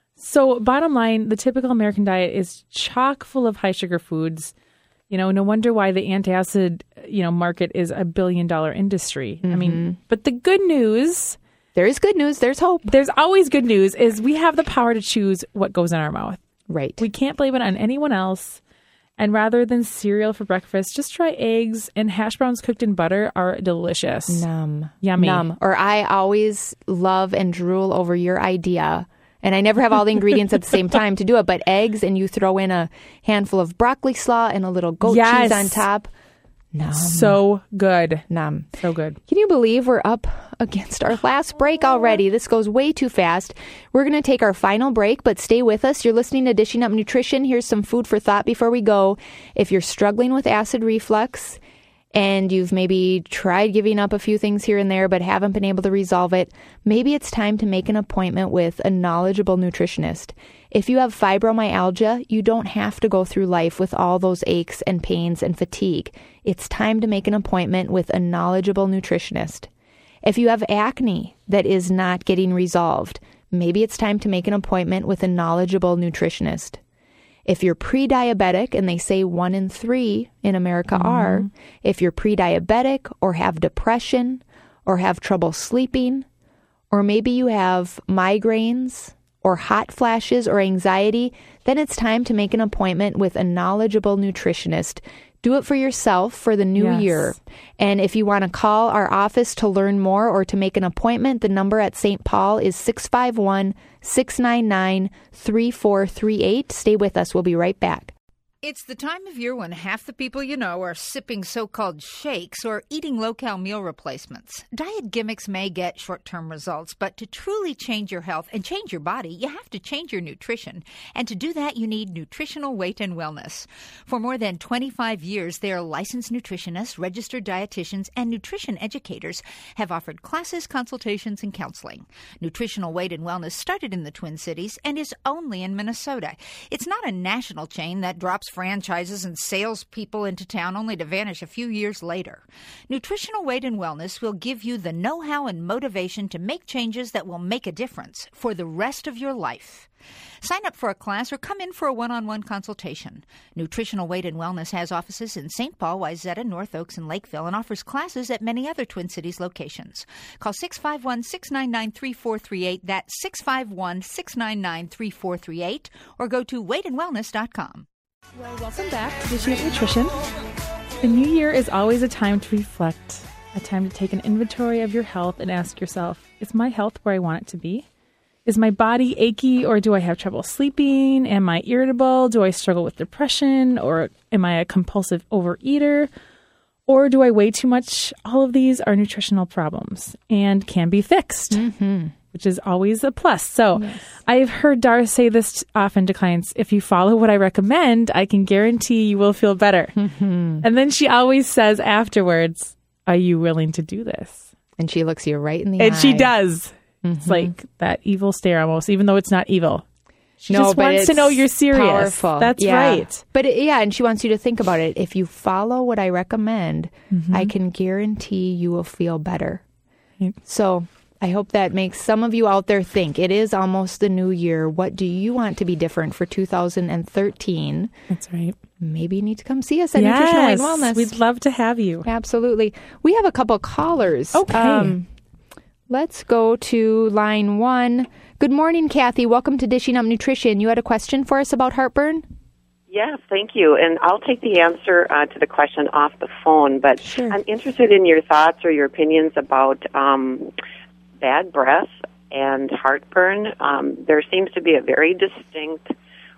So bottom line, the typical American diet is chock full of high sugar foods. You know, no wonder why the antacid, you know, market is a billion dollar industry. Mm-hmm. I mean, but the good news, there is good news. There's hope. There's always good news is we have the power to choose what goes in our mouth. Right. We can't blame it on anyone else. And rather than cereal for breakfast, just try eggs, and hash browns cooked in butter are delicious. Numb. Yummy. Numb. Or I always love and drool over your idea. And I never have all the ingredients at the same time to do it, but eggs, and you throw in a handful of broccoli slaw and a little goat yes. cheese on top. Numb. So good. Numb. So good. Can you believe we're up against our last break already? This goes way too fast. We're going to take our final break, but stay with us. You're listening to Dishing Up Nutrition. Here's some food for thought before we go. If you're struggling with acid reflux, and you've maybe tried giving up a few things here and there but haven't been able to resolve it, maybe it's time to make an appointment with a knowledgeable nutritionist. If you have fibromyalgia, you don't have to go through life with all those aches and pains and fatigue. It's time to make an appointment with a knowledgeable nutritionist. If you have acne that is not getting resolved, maybe it's time to make an appointment with a knowledgeable nutritionist. If you're pre-diabetic, and they say one in three in America mm-hmm. are, if you're pre-diabetic or have depression or have trouble sleeping, or maybe you have migraines or hot flashes or anxiety, then it's time to make an appointment with a knowledgeable nutritionist. Do it for yourself for the new Yes. year. And if you want to call our office to learn more or to make an appointment, the number at Saint Paul is six five one, six nine nine, three four three eight. Stay with us. We'll be right back. It's the time of year when half the people you know are sipping so-called shakes or eating low-cal meal replacements. Diet gimmicks may get short-term results, but to truly change your health and change your body, you have to change your nutrition. And to do that, you need Nutritional Weight and Wellness. For more than twenty-five years, their licensed nutritionists, registered dietitians, and nutrition educators have offered classes, consultations, and counseling. Nutritional Weight and Wellness started in the Twin Cities and is only in Minnesota. It's not a national chain that drops franchises and salespeople into town only to vanish a few years later. Nutritional Weight and Wellness will give you the know-how and motivation to make changes that will make a difference for the rest of your life. Sign up for a class or come in for a one-on-one consultation. Nutritional Weight and Wellness has offices in Saint Paul, Wayzata, North Oaks, and Lakeville, and offers classes at many other Twin Cities locations. Call six five one, six nine nine, three four three eight. That's six five one, six nine nine, three four three eight, or go to weight and wellness dot com. Well, welcome back to Dishing Up Nutrition. The new year is always a time to reflect, a time to take an inventory of your health and ask yourself, is my health where I want it to be? Is my body achy, or do I have trouble sleeping? Am I irritable? Do I struggle with depression, or am I a compulsive overeater? Or do I weigh too much? All of these are nutritional problems and can be fixed. Mm-hmm. Which is always a plus. So yes. I've heard Dara say this often to clients, if you follow what I recommend, I can guarantee you will feel better. Mm-hmm. And then she always says afterwards, are you willing to do this? And she looks you right in the and eye. And she does. Mm-hmm. It's like that evil stare almost, even though it's not evil. She no, just but wants it's to know you're serious. Powerful. That's yeah. right. But it, yeah, and she wants you to think about it. If you follow what I recommend, mm-hmm. I can guarantee you will feel better. Right. So I hope that makes some of you out there think. It is almost the new year. What do you want to be different for two thousand thirteen? That's right. Maybe you need to come see us at yes, Nutritional Weight and Wellness. We'd love to have you. Absolutely. We have a couple callers. Okay. Um, let's go to line one. Good morning, Kathy. Welcome to Dishing Up Nutrition. You had a question for us about heartburn? Yes, thank you. And I'll take the answer uh, to the question off the phone, but sure. I'm interested in your thoughts or your opinions about um, bad breath and heartburn. Um, there seems to be a very distinct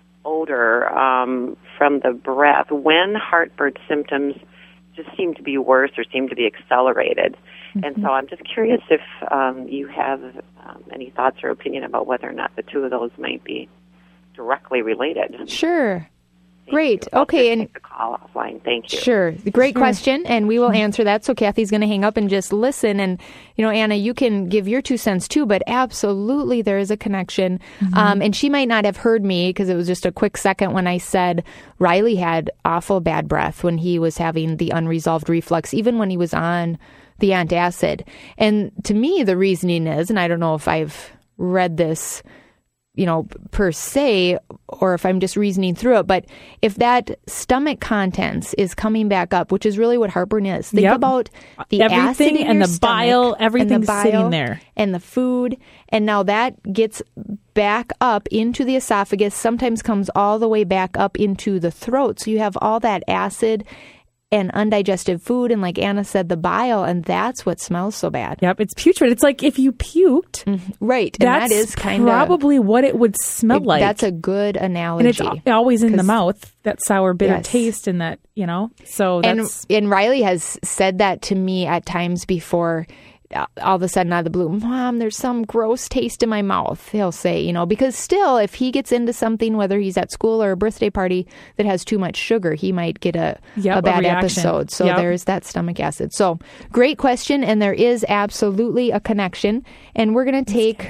odor um, from the breath when heartburn symptoms just seem to be worse or seem to be accelerated. Mm-hmm. And so I'm just curious if um, you have um, any thoughts or opinion about whether or not the two of those might be directly related. Sure. Thank Great. you. Okay. I'll and take the call offline. Thank you. Sure. Great sure. question, and we will answer that. So Kathy's going to hang up and just listen. And, you know, Anna, you can give your two cents too, but absolutely there is a connection. Mm-hmm. Um, and she might not have heard me because it was just a quick second when I said Riley had awful bad breath when he was having the unresolved reflux, even when he was on the antacid. And to me, the reasoning is, and I don't know if I've read this you know, per se, or if I'm just reasoning through it. But if that stomach contents is coming back up, which is really what heartburn is, think yep. about the everything acid in and your the bile, everything's and the bile sitting there, and the food, and now that gets back up into the esophagus. Sometimes comes all the way back up into the throat. So you have all that acid and undigested food, and like Anna said, the bile, and that's what smells so bad. Yep, it's putrid. It's like if you puked. Mm-hmm. Right, and that is kind of probably what it would smell it, like. That's a good analogy. And it's always in the mouth, that sour, bitter yes. taste, and that, you know, so that's... And, and Riley has said that to me at times before. All of a sudden out of the blue, Mom, there's some gross taste in my mouth, he'll say, you know, because still, if he gets into something, whether he's at school or a birthday party that has too much sugar, he might get a, yep, a bad a episode. So yep. there's that stomach acid. So great question. And there is absolutely a connection. And we're going to take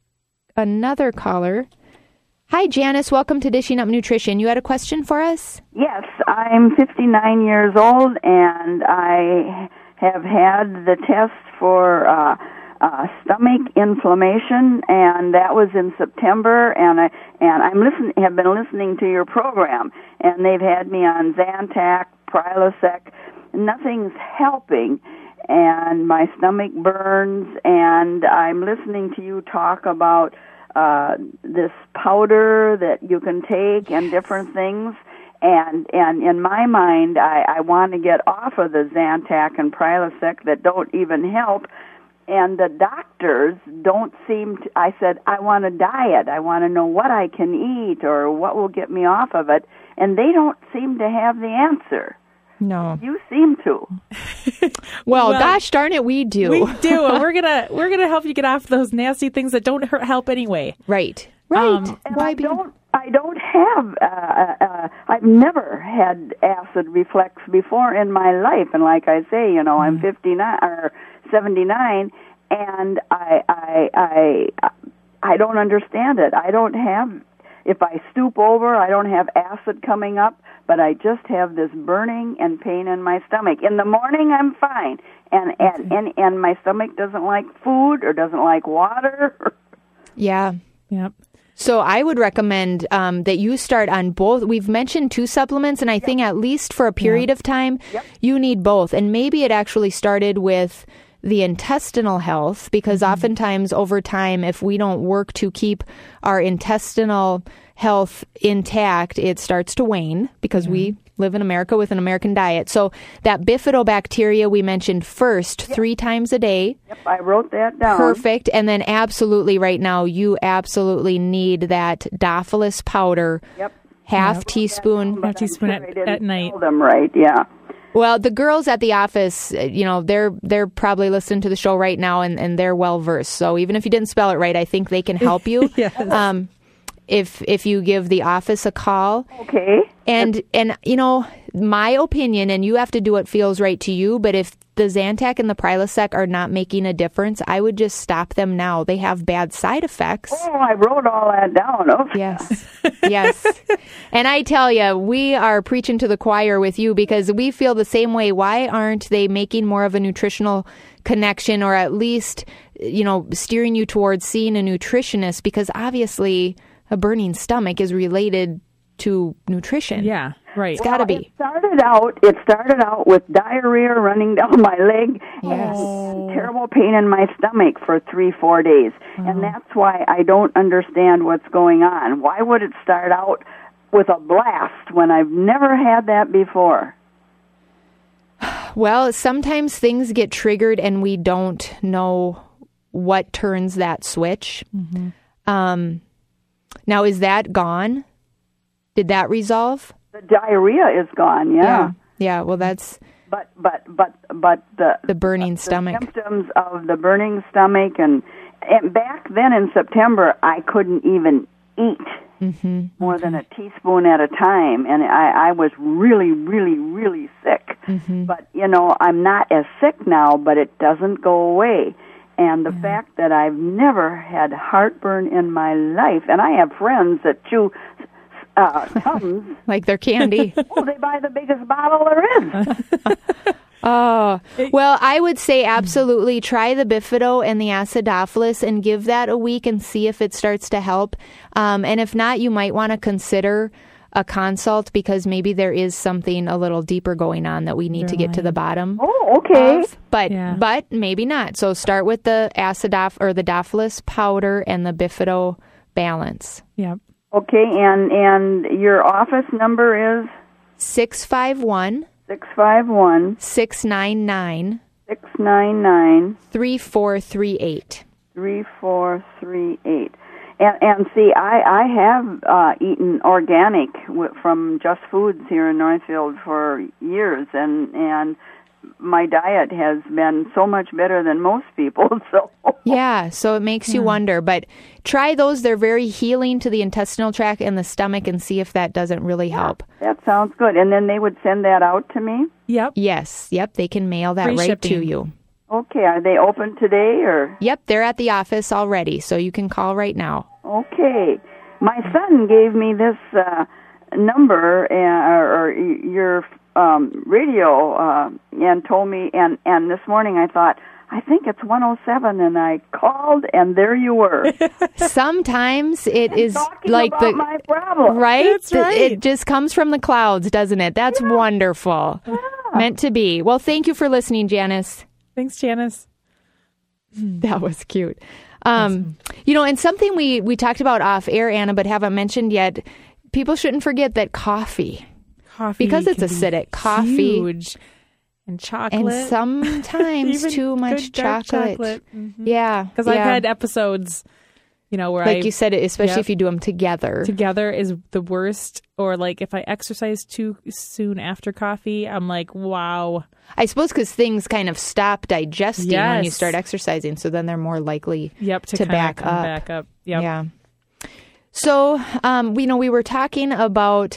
another caller. Hi, Janice. Welcome to Dishing Up Nutrition. You had a question for us? Yes. I'm fifty-nine years old, and I have had the test for uh, uh, stomach inflammation, and that was in September. And I and I'm listen have been listening to your program, and they've had me on Zantac, Prilosec. Nothing's helping, and my stomach burns. And I'm listening to you talk about uh, this powder that you can take and different things. And and in my mind, I, I want to get off of the Zantac and Prilosec that don't even help. And the doctors don't seem to, I said, I want a diet. I want to know what I can eat or what will get me off of it. And they don't seem to have the answer. No. You seem to. well, Well, gosh darn it, we do. We do. And we're gonna we're gonna help you get off those nasty things that don't hurt, help anyway. Right. Right. Um, And Why I be? don't, I don't have, uh, uh, I've never had acid reflux before in my life. And like I say, you know, I'm fifty-nine or seventy-nine, and I, I, I, I don't understand it. I don't have, if I stoop over, I don't have acid coming up, but I just have this burning and pain in my stomach. In the morning, I'm fine. And, and, and, and my stomach doesn't like food or doesn't like water. Yeah. Yep. So I would recommend um, that you start on both. We've mentioned two supplements, and I think at least for a period of time, Yep. you need both. And maybe it actually started with the intestinal health, because oftentimes over time, if we don't work to keep our intestinal health intact, it starts to wane because we live in America with an American diet. So that bifidobacteria we mentioned first, three times a day. Yep, I wrote that down. Perfect. And then absolutely right now, you absolutely need that Dophilus powder. Yep. Half Yep. teaspoon. Half teaspoon at, I didn't at night. tell them right, yeah. Well, the girls at the office, uh, you know, they're they're probably listening to the show right now, and, and they're well versed. So even if you didn't spell it right, I think they can help you. Yes. Um, if if you give the office a call. Okay. And and you know, my opinion, and you have to do what feels right to you, but if the Zantac and the Prilosec are not making a difference, I would just stop them now. They have bad side effects. Oh, I wrote all that down. Okay. Yes. Yes. And I tell you, we are preaching to the choir with you because we feel the same way. Why aren't they making more of a nutritional connection, or at least, you know, steering you towards seeing a nutritionist? Because obviously a burning stomach is related to nutrition. Yeah, right. It's got to Well, be. It started out. It started out with diarrhea running down my leg, Yes. and terrible pain in my stomach for three, four days, and that's why I don't understand what's going on. Why would it start out with a blast when I've never had that before? Well, sometimes things get triggered and we don't know what turns that switch. Mm-hmm. Um, now, is that gone? Did that resolve? The diarrhea is gone. Yeah. Yeah. Yeah. Well, that's But but but but the the burning the stomach. symptoms of the burning stomach, and and back then in September I couldn't even eat Mm-hmm. more than a teaspoon at a time, and I, I was really really really sick. Mm-hmm. But you know, I'm not as sick now, but it doesn't go away. And the fact that I've never had heartburn in my life, and I have friends that chew uh, Tums. Like they're candy. Oh, they buy the biggest bottle there is. Oh, well, I would say absolutely try the Bifido and the Acidophilus and give that a week and see if it starts to help. Um, and if not, you might want to consider a consult because maybe there is something a little deeper going on that we need to get to the bottom. Oh, okay. Of, but Yeah. but maybe not. So start with the Acidoph or the Dophilus powder and the Bifido balance. Yep. Okay, and and your office number is six five one, six five one, six nine nine, six nine nine, three four three eight. three four three eight. And and see, I I have uh, eaten organic w- from Just Foods here in Northfield for years, and and my diet has been so much better than most people. So Yeah, so it makes you wonder. But try those. They're very healing to the intestinal tract and the stomach and see if that doesn't really help. that sounds good. And then they would send that out to me. Yep. Yes, yep, they can mail that Free right to shipping. you. Okay, are they open today or? Yep, they're at the office already, so you can call right now. Okay. My son gave me this uh, number uh, or, or your um, radio uh, and told me, and, and this morning I thought, I think it's one oh seven, and I called, and there you were. Sometimes it is Talking like about the my problem. right? That's Th- right. It just comes from the clouds, doesn't it? That's wonderful. Meant to be. Well, thank you for listening, Janice. Thanks, Janice. That was cute. Um, you know, and something we, we talked about off air, Anna, but haven't mentioned yet, people shouldn't forget that coffee, coffee because it's acidic, be coffee. Huge. And chocolate. And sometimes too much chocolate. chocolate. Mm-hmm. Yeah. Because yeah. I've had episodes, you know, where like I... you said, especially yep. if you do them together. Together is the worst. Or like if I exercise too soon after coffee, I'm like, wow. I suppose because things kind of stop digesting yes. when you start exercising. So then they're more likely yep, to, to back come up. back up. Yep. Yeah. So, um, we know we were talking about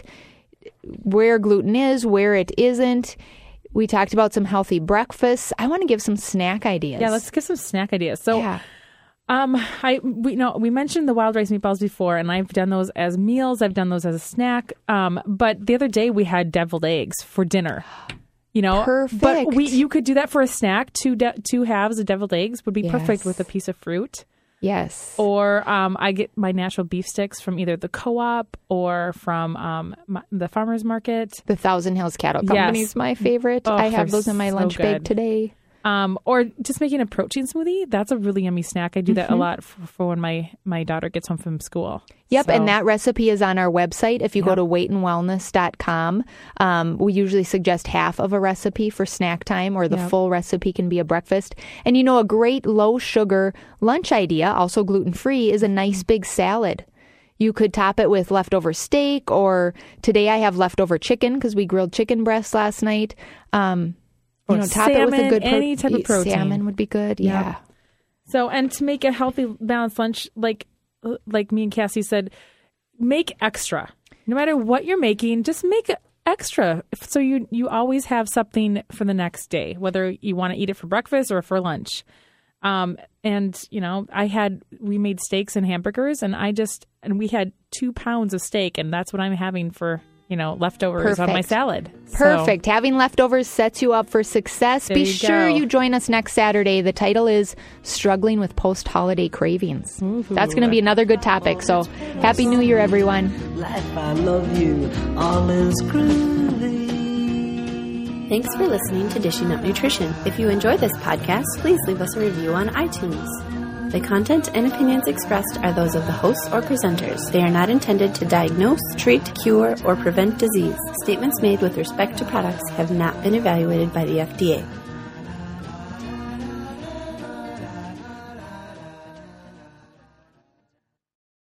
where gluten is, where it isn't. We talked about some healthy breakfasts. I want to give some snack ideas. Yeah, let's get some snack ideas. So, yeah. um, I we know we mentioned the wild rice meatballs before, and I've done those as meals. I've done those as a snack. Um, but the other day we had deviled eggs for dinner. You know, perfect. But we you could do that for a snack. Two de- two halves of deviled eggs would be yes. perfect with a piece of fruit. Yes. Or um, I get my natural beef sticks from either the co-op or from um, my, the farmer's market. The Thousand Hills Cattle Company is yes. my favorite. Oh, I have those in my so lunch good. bag today. Um, or just making a protein smoothie. That's a really yummy snack. I do that mm-hmm. a lot for, for when my, my daughter gets home from school. Yep, so. And that recipe is on our website. If you yep. go to weight and wellness dot com, um, we usually suggest half of a recipe for snack time, or the yep. full recipe can be a breakfast. And you know, a great low-sugar lunch idea, also gluten-free, is a nice big salad. You could top it with leftover steak, or today I have leftover chicken because we grilled chicken breasts last night. Um You know, top salmon, it with a good pro- any type of protein. Salmon would be good. Yeah. yeah. So, and to make a healthy, balanced lunch, like like me and Cassie said, make extra. No matter what you're making, just make extra. So you you always have something for the next day, whether you want to eat it for breakfast or for lunch. Um, and you know, I had we made steaks and hamburgers, and I just and we had two pounds of steak, and that's what I'm having for. You know, leftovers Perfect. on my salad. Perfect. So, having leftovers sets you up for success. Be you sure go. you join us next Saturday. The title is Struggling with Post-Holiday Cravings. Ooh. That's going to be another good topic. So, Happy New Year, everyone. Life, I love you. All is groovy. Thanks for listening to Dishing Up Nutrition. If you enjoy this podcast, please leave us a review on iTunes. The content and opinions expressed are those of the hosts or presenters. They are not intended to diagnose, treat, cure, or prevent disease. Statements made with respect to products have not been evaluated by the F D A.